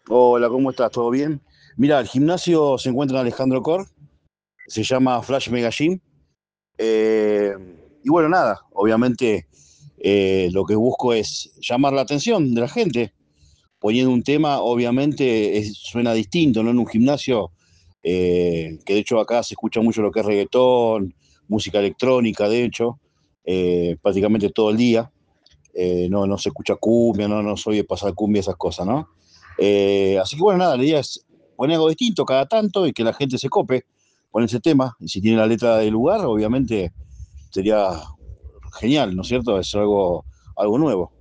Hola, ¿cómo estás? ¿Todo bien? Mira, el gimnasio se encuentra en Alejandro Cor, se llama Flash Mega Gym. eh, y bueno, nada, obviamente lo que busco es llamar la atención de la gente, poniendo un tema, obviamente suena distinto, ¿no? En un gimnasio, que de hecho acá se escucha mucho lo que es reggaetón, música electrónica, de hecho, prácticamente todo el día. No se escucha cumbia, no soy de pasar cumbia, esas cosas, ¿no? Así que bueno, nada, la idea es poner algo distinto cada tanto y que la gente se cope con ese tema. Y si tiene la letra del lugar, obviamente sería genial, ¿no es cierto? Es algo nuevo.